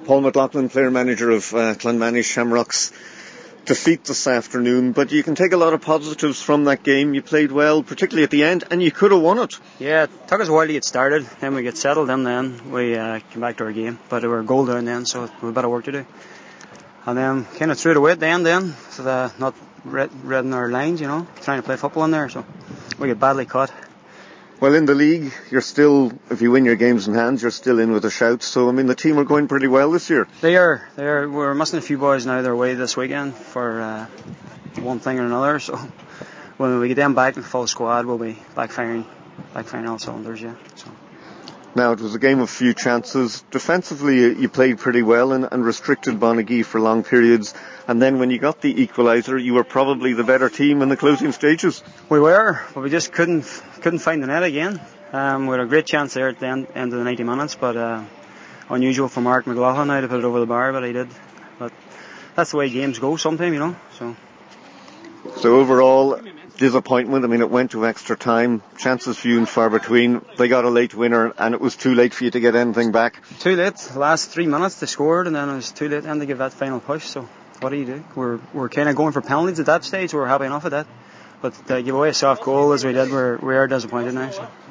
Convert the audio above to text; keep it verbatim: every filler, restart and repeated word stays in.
Paul McLaughlin, player-manager of uh, Clonmany Shamrocks, defeat this afternoon, but you can take a lot of positives from that game. You played well, particularly at the end, and you could have won it. Yeah, it took us a while to get started, then we get settled in, then we uh, came back to our game, but we were a goal down then, so we had a bit of work to do. And then kind of threw it away at the end then, so that not read, reading our lines, you know, trying to play football in there, so we get badly caught. Well, in the league, you're still, if you win your games in hand, you're still in with a shout. So, I mean, the team are going pretty well this year. They are. They are. We're missing a few boys now. They're away this weekend for uh, one thing or another. So, when we get them back in full squad, we'll be back firing, back firing all cylinders, yeah. So. Now, it was a game of few chances. Defensively, you played pretty well and, and restricted Bonaghy for long periods. And then when you got the equaliser, you were probably the better team in the closing stages. We were, but we just couldn't couldn't find the net again. Um, we had a great chance there at the end, end of the ninety minutes, but uh, unusual for Mark McLaughlin now to put it over the bar, but he did. But that's the way games go sometimes, you know. So. So overall, disappointment. I mean, it went to extra time. Chances few and far between. They got a late winner, and it was too late for you to get anything back. Too late. The last three minutes they scored, and then it was too late then to give that final push. So what do you do? We're we're kind of going for penalties at that stage. We're happy enough of that, but to give away a soft goal as we did, we're we are disappointed now. So.